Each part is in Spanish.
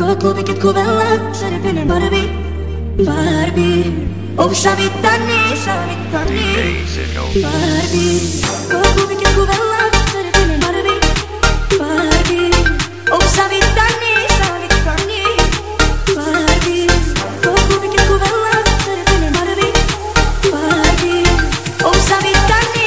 Koku biket kovella, şerefinin Barbie Oh şavitani Barbie Koku biket kovella, şerefinin Barbie Oh şavitani Barbie Koku biket kovella, şerefinin Barbie Oh şavitani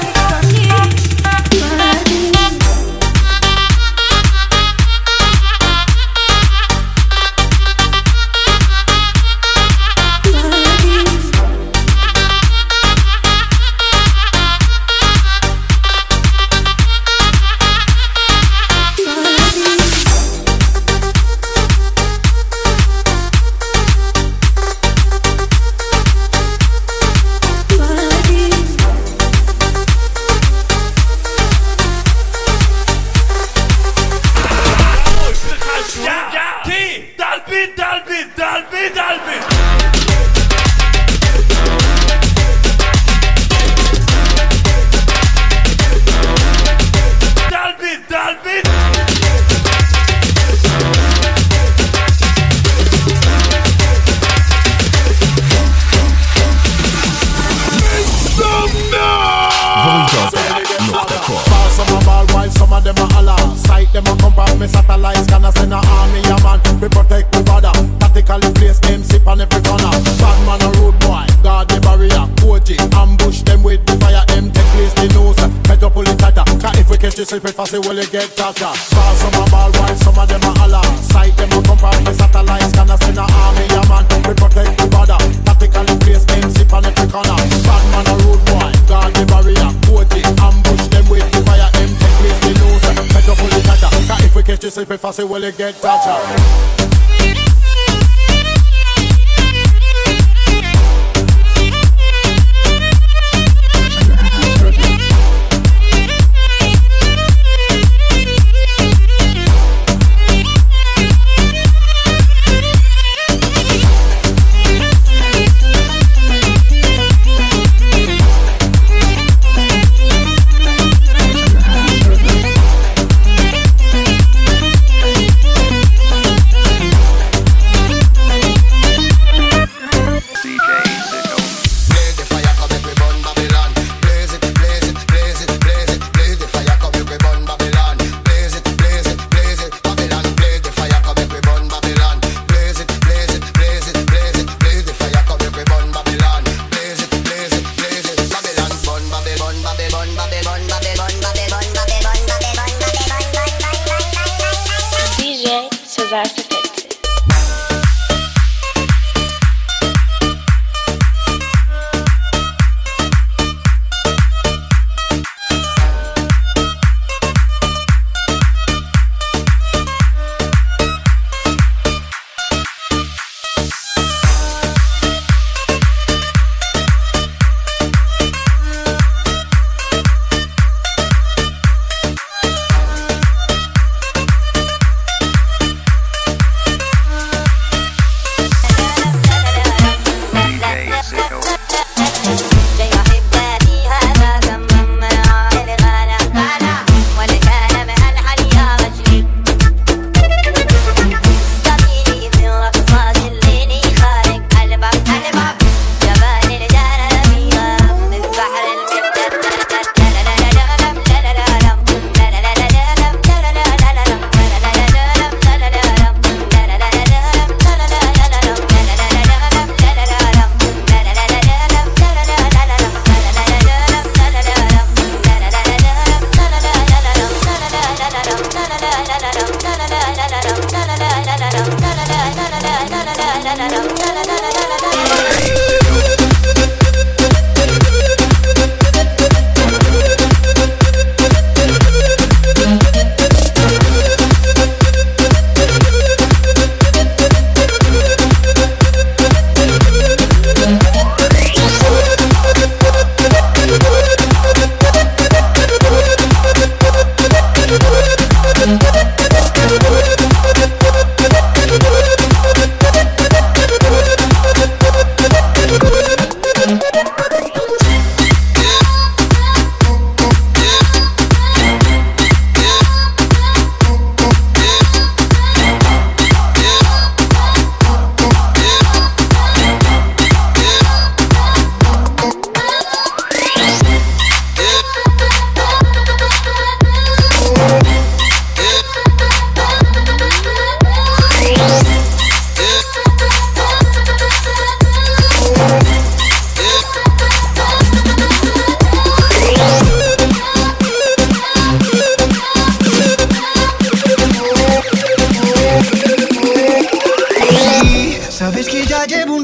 Sleep it fast, will you get tatter? Cause some a ball while some of them a holler. Sight them a come from the satellites. Gonna send a army, a man. We protect the border. Tactically place game, sip on every corner. Bad man a rude boy, guard the barrier. Coach it, ambush them with the fire. Them take place, the news. Make up pull the tatter. Cause if we catch you sleep it fast, will you get tatter?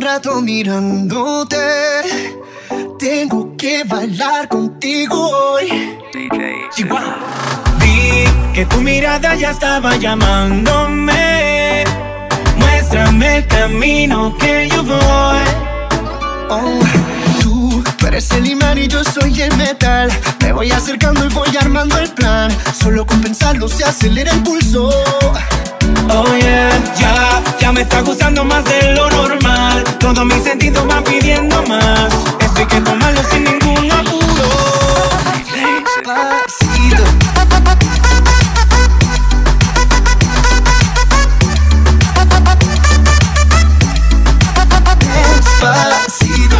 rato mirándote. Tengo que bailar contigo hoy. Vi que tu mirada ya estaba llamándome. Muéstrame el camino que yo voy. Oh, tú eres el imán y yo soy el metal. Me voy acercando y voy armando el plan. Solo con pensarlo se acelera el pulso. Oh yeah, ya me está gustando más de lo normal. Todos mis sentidos van pidiendo más. Esto hay que tomarlo sin ningún apuro. Despacito. Despacito.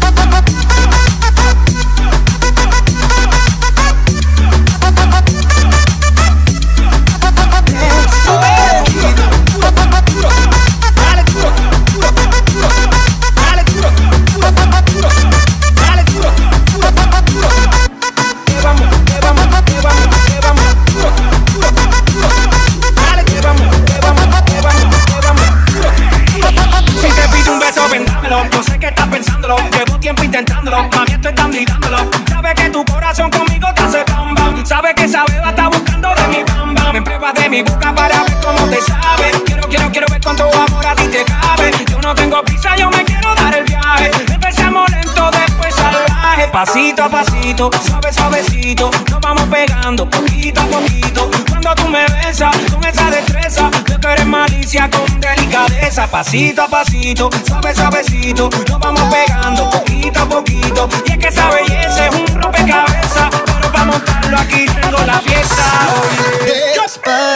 Yo sé que estás pensándolo, llevo tiempo intentándolo, mami estoy tan gritándolo. Sabes que tu corazón conmigo te hace bam bam. Sabes que esa beba está buscando de mi bam bam. Me pruebas de mi boca para ver cómo te sabe. Quiero ver cuánto amor a ti te cabe. Yo no tengo prisa, yo me quiero dar el viaje. Empecemos lento, después salvaje. Pasito a pasito, suave suavecito, nos vamos pegando poquito a poquito. Cuando tú me besas con esa destreza, yo que eres malicia con delicadeza. Pasito a pasito, suave suavecito, nos vamos pegando poquito a poquito. Y es que esa belleza es un rompecabezas, pero para montarlo aquí tengo la pieza. Oye,